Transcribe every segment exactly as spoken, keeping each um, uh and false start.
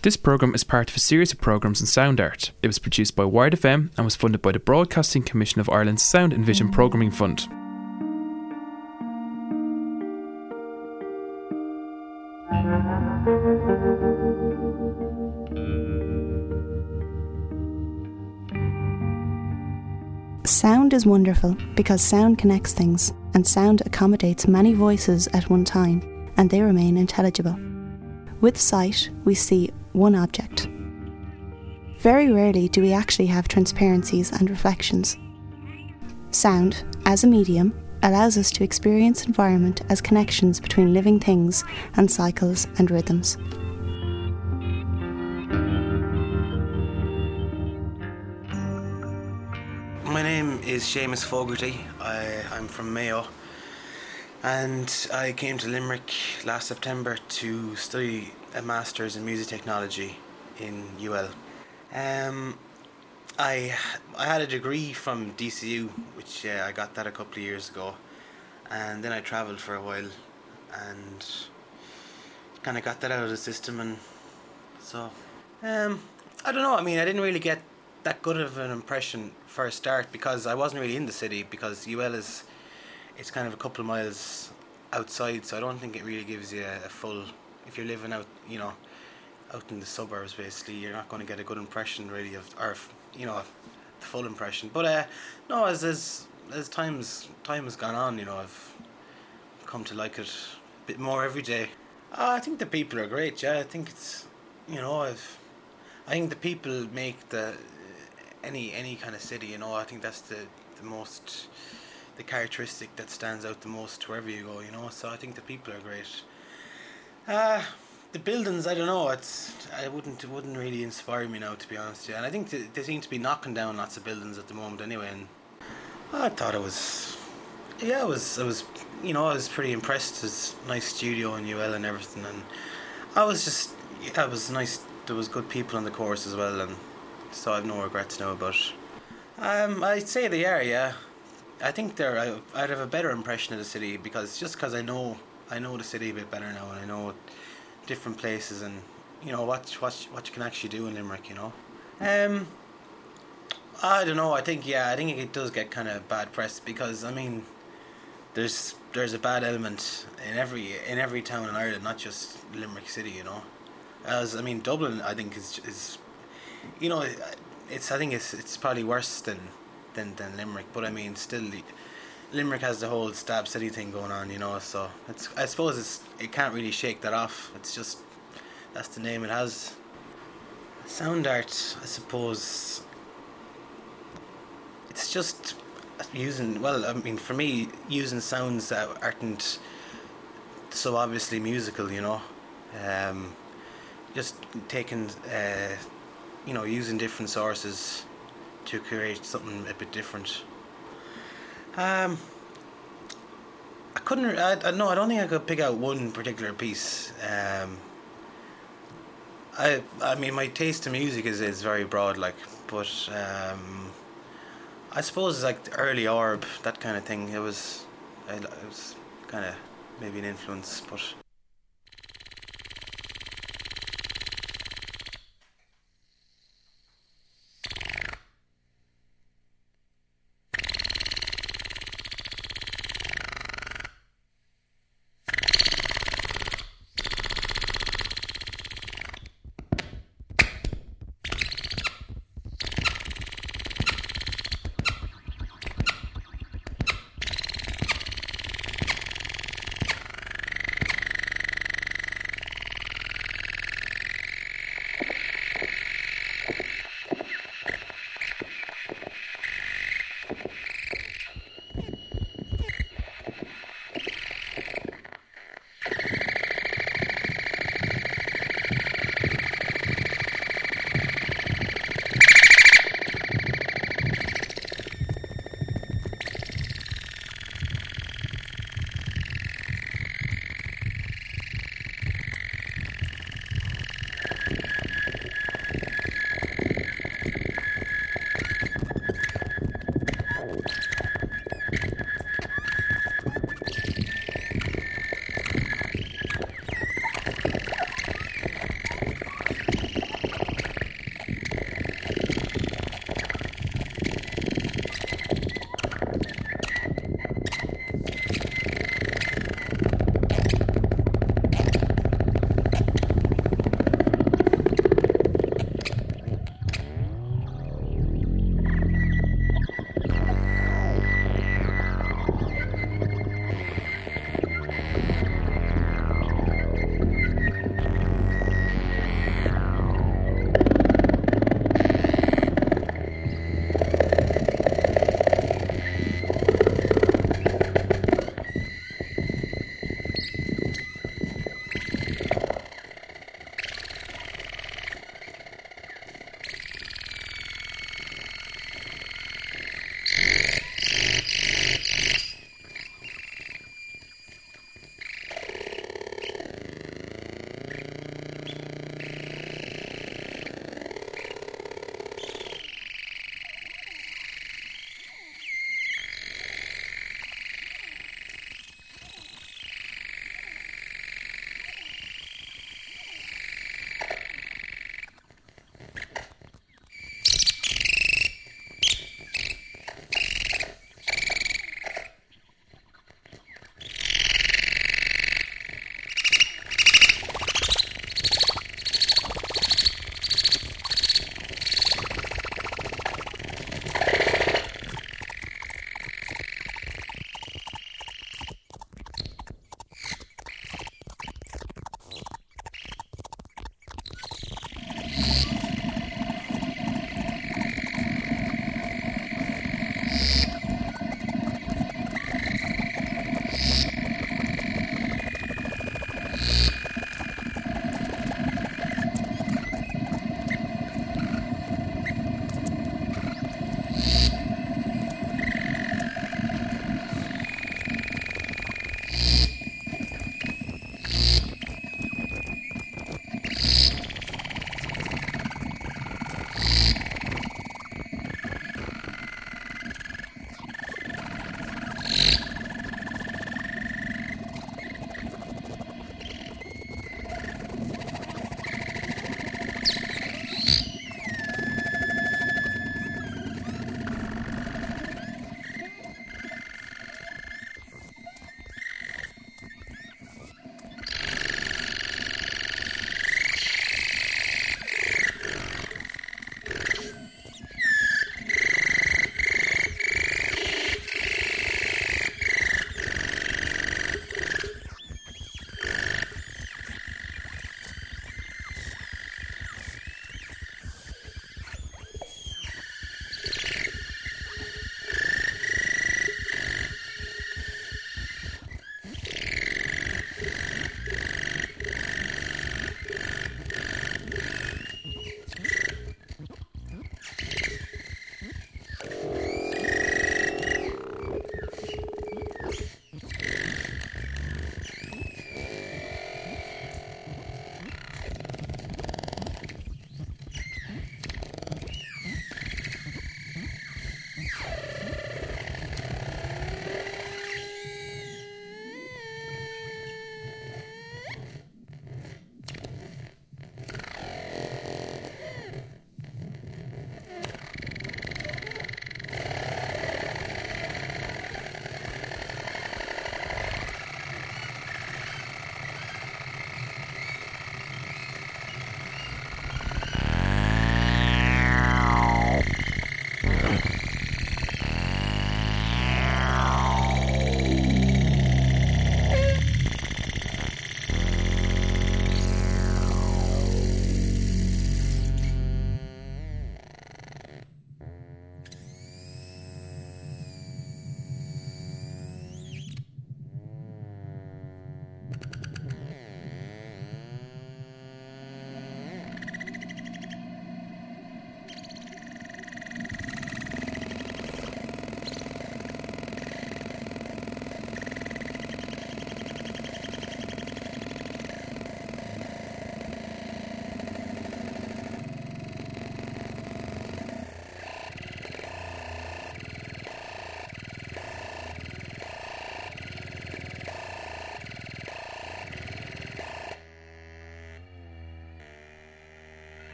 This programme is part of a series of programmes in sound art. It was produced by Wired F M and was funded by the Broadcasting Commission of Ireland's Sound and Vision Programming Fund. Sound is wonderful because sound connects things, and sound accommodates many voices at one time, and they remain intelligible. With sight, we see one object. Very rarely do we actually have transparencies and reflections. Sound, as a medium, allows us to experience environment as connections between living things and cycles and rhythms. My name is Seamus Fogarty. I, I'm from Mayo, and I came to Limerick last September to study a Masters in Music Technology in U L. Um, I I had a degree from D C U, which uh, I got that a couple of years ago, and then I travelled for a while and kind of got that out of the system, and so um, I don't know. I mean, I didn't really get that good of an impression for a start because I wasn't really in the city, because U L is it's kind of a couple of miles outside, so I don't think it really gives you a, a full, if you're living out, you know, out in the suburbs basically, you're not going to get a good impression really of, or you know, the full impression. But uh, no, as as as times time has gone on, you know, I've come to like it a bit more every day. Uh, I think the people are great. Yeah, I think it's, you know, I've I think the people make the any any kind of city, you know. I think that's the the most the characteristic that stands out the most wherever you go, you know. So I think the people are great. Uh the buildings, I don't know. It's I wouldn't it wouldn't really inspire me now, to be honest. Yeah, and I think th- they seem to be knocking down lots of buildings at the moment, anyway. And I thought it was, yeah, I was I was you know I was pretty impressed. There's a nice studio in U L and everything, and I was just yeah, it was nice. There was good people on the course as well, and so I've no regrets now about it. Um, I'd say they are, yeah. I think they're. I, I'd have a better impression of the city because just because I know I know the city a bit better now, and I know different places, and you know what what what you can actually do in Limerick, you know. Um, I don't know. I think yeah, I think it does get kind of bad press because I mean, there's there's a bad element in every in every town in Ireland, not just Limerick City, you know. As I mean, Dublin, I think is is. You know, it's. I think it's. It's probably worse than, than, than Limerick. But I mean, still, Limerick has the whole Stab City thing going on. You know, so it's. I suppose it's. It can't really shake that off. It's just. That's the name it has. Sound art, I suppose. It's just using. Well, I mean, for me, using sounds that aren't so obviously musical. You know, um, just taking. Uh, you know, using different sources to create something a bit different. Um, I couldn't, I, I no, I don't think I could pick out one particular piece. Um, I, I mean, my taste in music is, is very broad, like, but um, I suppose like the early Orb, that kind of thing. It was, it was kind of maybe an influence, but.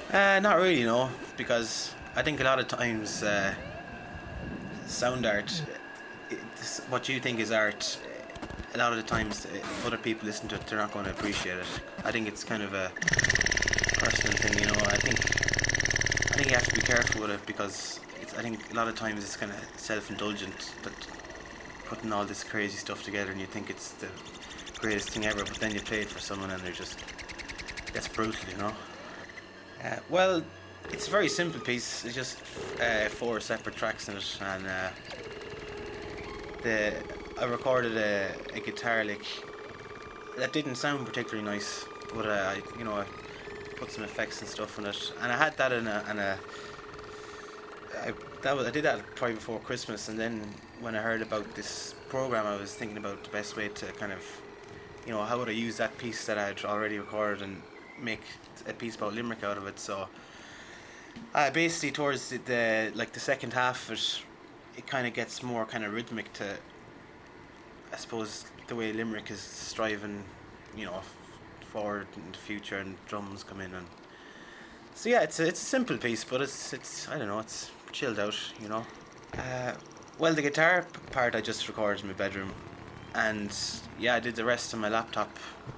Uh, not really, no, because I think a lot of times uh, sound art, it, this, what you think is art, a lot of the times if other people listen to it, they're not going to appreciate it. I think it's kind of a personal thing, you know. I think I think you have to be careful with it, because it's, I think a lot of times it's kind of self-indulgent, that putting all this crazy stuff together and you think it's the greatest thing ever, but then you play it for someone and they're just, it's brutal, you know. Uh, well, it's a very simple piece. It's just uh, four separate tracks in it, and uh, the I recorded a, a guitar lick that didn't sound particularly nice, but uh, I, you know, I put some effects and stuff in it, and I had that in a, in a I, that was, I did that probably before Christmas, and then when I heard about this program, I was thinking about the best way to kind of, you know, how would I use that piece that I had already recorded and make a piece about Limerick out of it. So uh, basically towards the, the like the second half of it, it kind of gets more kind of rhythmic to, I suppose, the way Limerick is striving, you know, f- forward in the future, and drums come in, and so yeah, it's a, it's a simple piece, but it's it's I don't know, it's chilled out, you know. Uh, well, the guitar p- part I just recorded in my bedroom, and yeah, I did the rest on my laptop.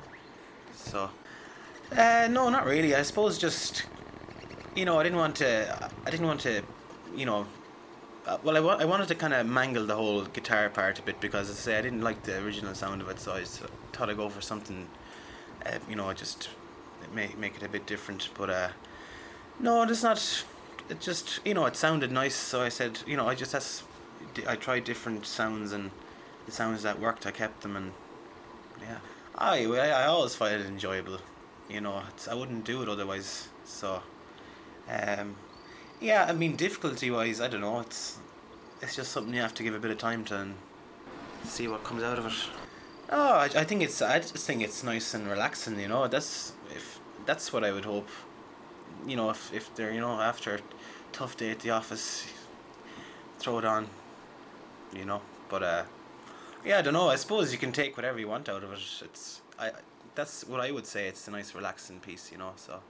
So uh, no, not really. I suppose just, you know, I didn't want to I didn't want to, you know. Uh, well, I, wa- I wanted to kind of mangle the whole guitar part a bit, because, as I say, I didn't like the original sound of it, so I s- thought I'd go for something, uh, you know, just make make it a bit different. But uh, no, it's not. It just, you know, it sounded nice, so I said, you know, I just that's, I tried different sounds, and the sounds that worked, I kept them, and yeah, I I, I always find it enjoyable, you know. It's, I wouldn't do it otherwise, so. Um, Yeah, I mean, difficulty-wise, I don't know. It's it's just something you have to give a bit of time to and see what comes out of it. Oh, I, I think it's I just think it's nice and relaxing. You know, that's if that's what I would hope. You know, if if they're, you know, after a tough day at the office, throw it on. You know, but uh, yeah, I don't know. I suppose you can take whatever you want out of it. It's I that's what I would say. It's a nice relaxing piece. You know, so.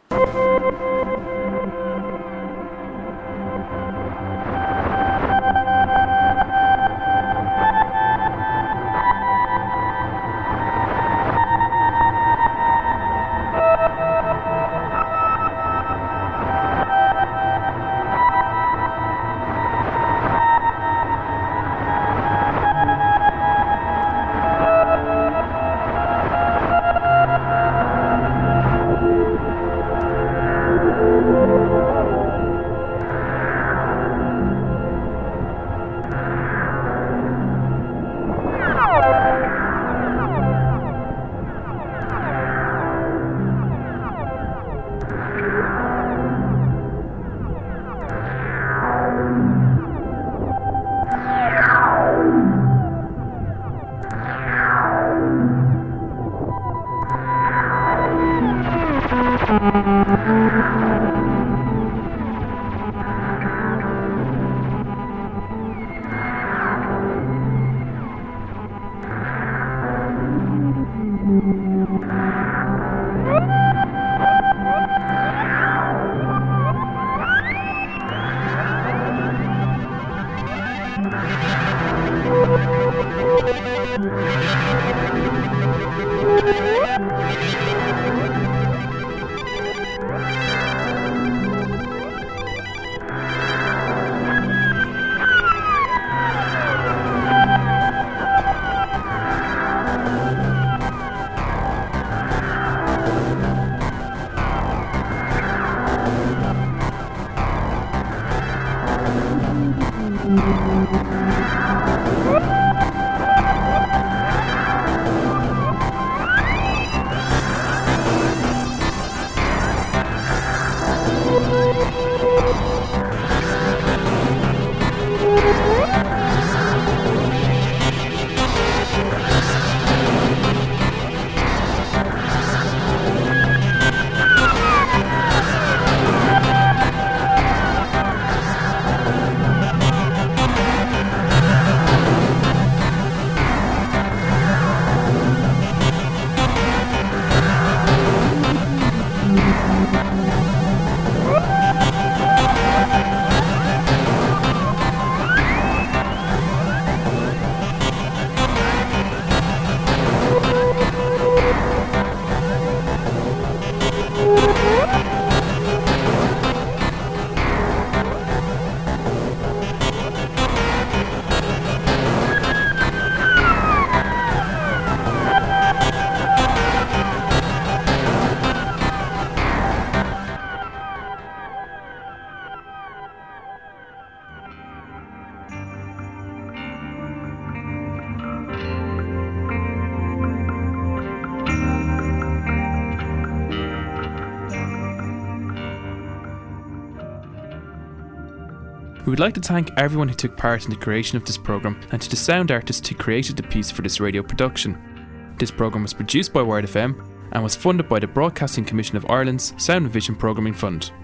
We would like to thank everyone who took part in the creation of this programme and to the sound artist who created the piece for this radio production. This programme was produced by Wired F M and was funded by the Broadcasting Commission of Ireland's Sound and Vision Programming Fund.